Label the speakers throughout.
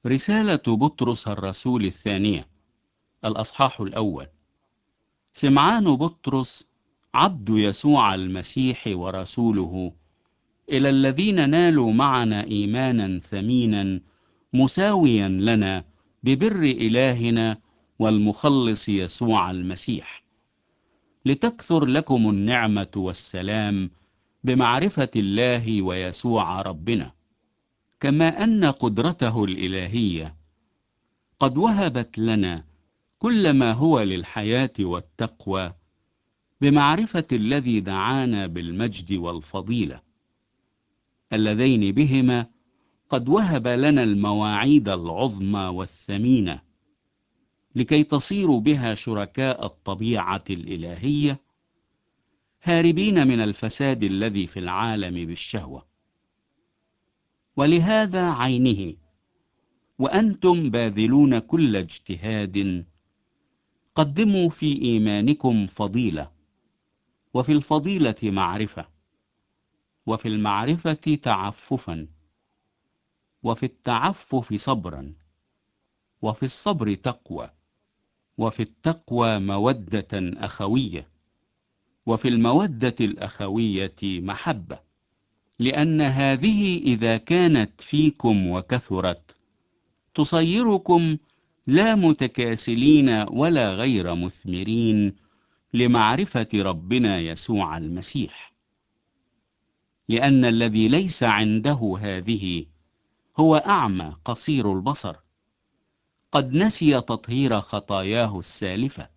Speaker 1: رسالة بطرس الرسول الثانية، الأصحاح الأول. سمعان بطرس عبد يسوع المسيح ورسوله، إلى الذين نالوا معنا إيمانا ثمينا مساويا لنا ببر إلهنا والمخلص يسوع المسيح، لتكثر لكم النعمة والسلام بمعرفة الله ويسوع ربنا، كما أن قدرته الإلهية قد وهبت لنا كل ما هو للحياة والتقوى بمعرفة الذي دعانا بالمجد والفضيلة، اللذين بهما قد وهب لنا المواعيد العظمى والثمينة، لكي تصيروا بها شركاء الطبيعة الإلهية، هاربين من الفساد الذي في العالم بالشهوة. ولهذا عينه وأنتم باذلون كل اجتهاد، قدموا في إيمانكم فضيلة، وفي الفضيلة معرفة، وفي المعرفة تعففا، وفي التعفف صبرا، وفي الصبر تقوى، وفي التقوى مودة أخوية، وفي المودة الأخوية محبة، لأن هذه إذا كانت فيكم وكثرت تصيركم لا متكاسلين ولا غير مثمرين لمعرفة ربنا يسوع المسيح. لأن الذي ليس عنده هذه هو أعمى قصير البصر، قد نسي تطهير خطاياه السالفة.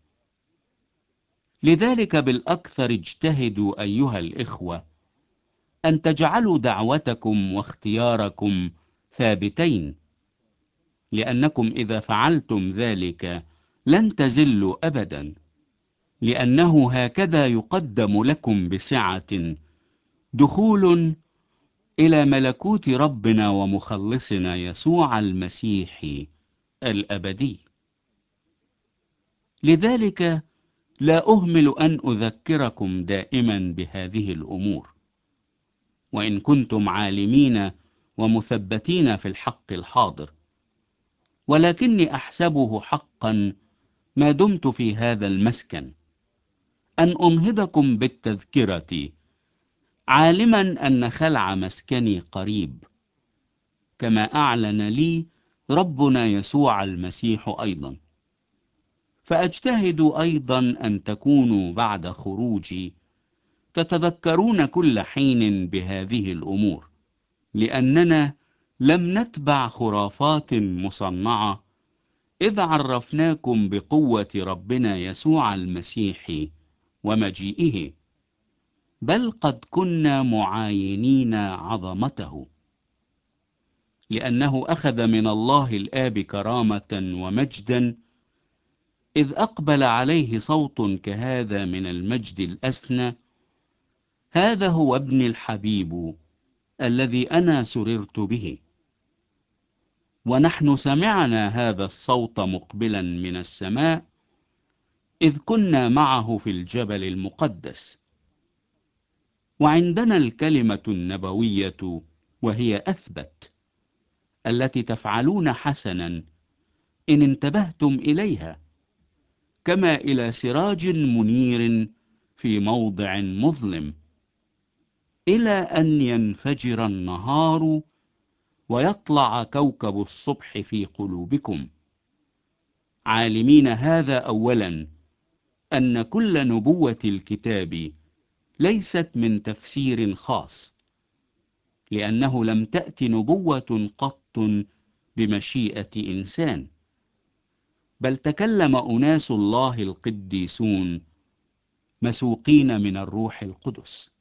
Speaker 1: لذلك بالأكثر اجتهدوا أيها الإخوة أن تجعلوا دعوتكم واختياركم ثابتين، لأنكم إذا فعلتم ذلك لن تزلوا أبدا، لأنه هكذا يقدم لكم بسعة دخول إلى ملكوت ربنا ومخلصنا يسوع المسيح الأبدي. لذلك لا أهمل أن أذكركم دائما بهذه الأمور، وإن كنتم عالمين ومثبتين في الحق الحاضر، ولكني أحسبه حقا ما دمت في هذا المسكن أن أنهضكم بالتذكرة، عالما أن خلع مسكني قريب، كما أعلن لي ربنا يسوع المسيح أيضا. فأجتهد أيضا أن تكونوا بعد خروجي تتذكرون كل حين بهذه الأمور، لأننا لم نتبع خرافات مصنعة إذ عرفناكم بقوة ربنا يسوع المسيح ومجيئه، بل قد كنا معاينين عظمته، لأنه أخذ من الله الآب كرامة ومجدا، إذ أقبل عليه صوت كهذا من المجد الأسنى: هذا هو ابن الحبيب الذي أنا سررت به. ونحن سمعنا هذا الصوت مقبلا من السماء إذ كنا معه في الجبل المقدس. وعندنا الكلمة النبوية، وهي أثبت، التي تفعلون حسنا إن انتبهتم إليها، كما إلى سراج منير في موضع مظلم، إلى أن ينفجر النهار ويطلع كوكب الصبح في قلوبكم، عالمين هذا أولا، أن كل نبوة الكتاب ليست من تفسير خاص، لأنه لم تأت نبوة قط بمشيئة إنسان، بل تكلم أناس الله القديسون مسوقين من الروح القدس.